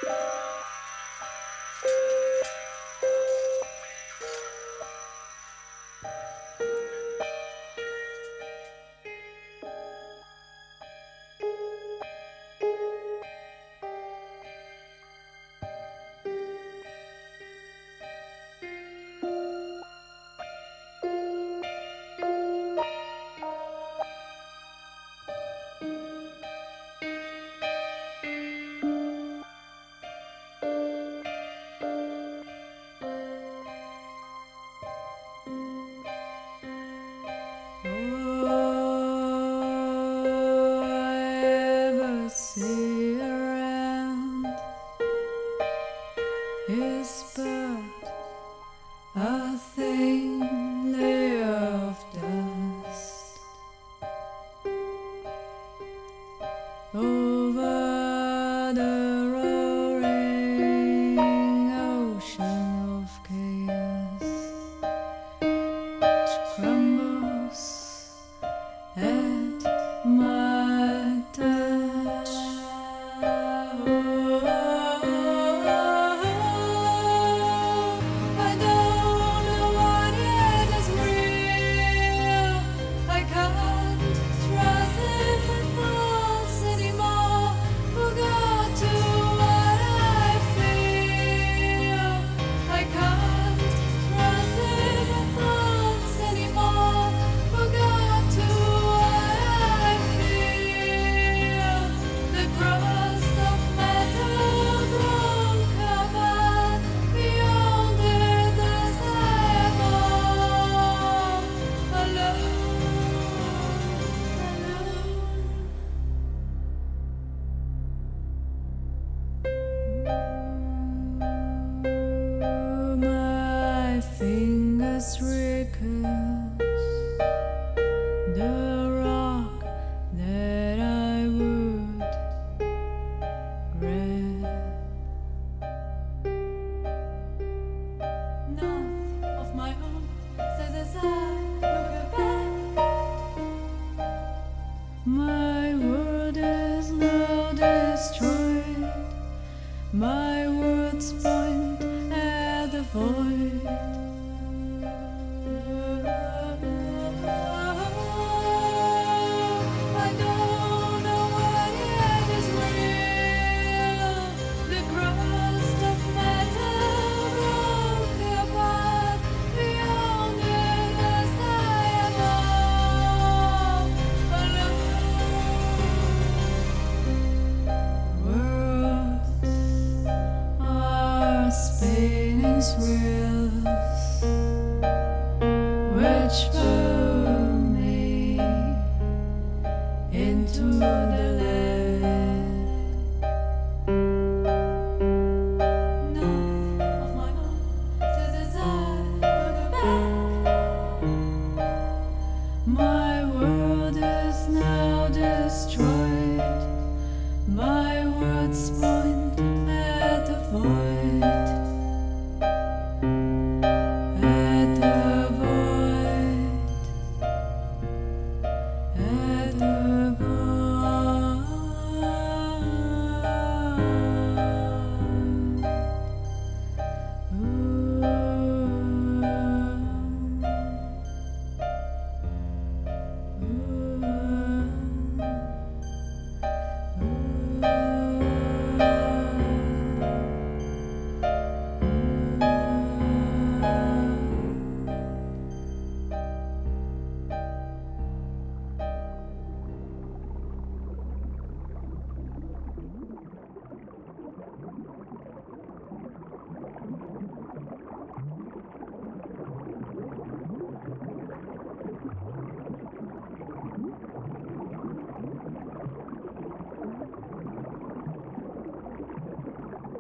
See around is but a thin layer of dust over the roaring ocean of chaos, which crumbles at my touch. I don't know what it is real. I can't trust in the thoughts anymore. Forgot to what I feel. I can't trust in the thoughts anymore. Forgot to what I feel. The crust of metal broke apart. Beyond it, as I am all alone, alone. My fingers recurse the rock that I would grab. Nothing of my own says as I look back. My world is now destroyed. My words point at the void. I don't know what it is real. The crust of metal broke apart. Beyond it, as I am all alone. Words are spinning swirls.